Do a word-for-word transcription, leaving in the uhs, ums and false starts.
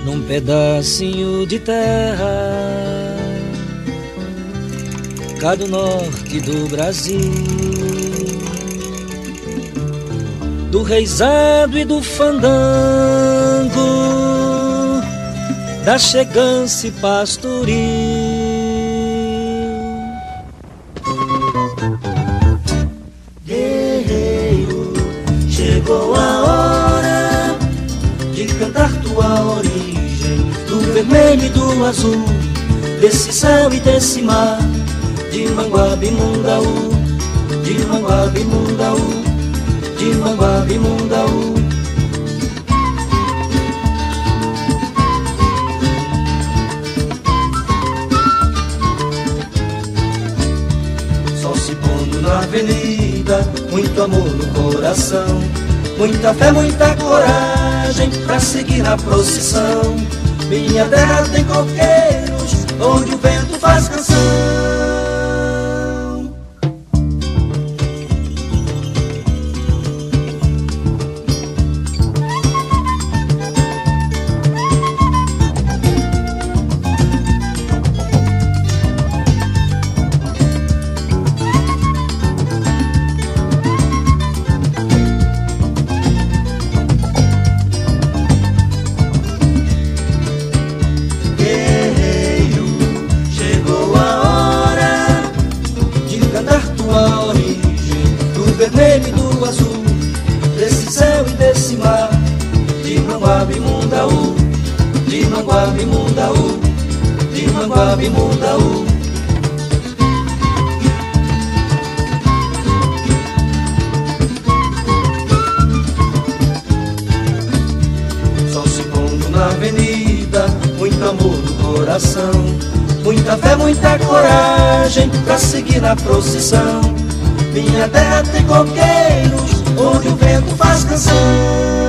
num pedacinho de terra cá do norte do Brasil, do reizado e do fandango, da chegança e pastoril. Guerreiro, chegou a hora de cantar tua origem, do vermelho e do azul, desse céu e desse mar, de Manguabe Mundaú, de Manguabe Mundaú, de Manguabe Mundaú. Sol se pondo na avenida, muito amor no coração, muita fé, muita coragem pra seguir na procissão. Minha terra tem coqueiros, onde o vento faz canção. Vermelho e do azul, desse céu e desse mar, de Manguabe Mundaú, de Manguabe Mundaú, de Manguabe Mundaú. Sol se pondo na avenida, muito amor no coração, muita fé, muita coragem pra seguir na procissão. Minha terra tem coqueiros, onde o vento faz canção.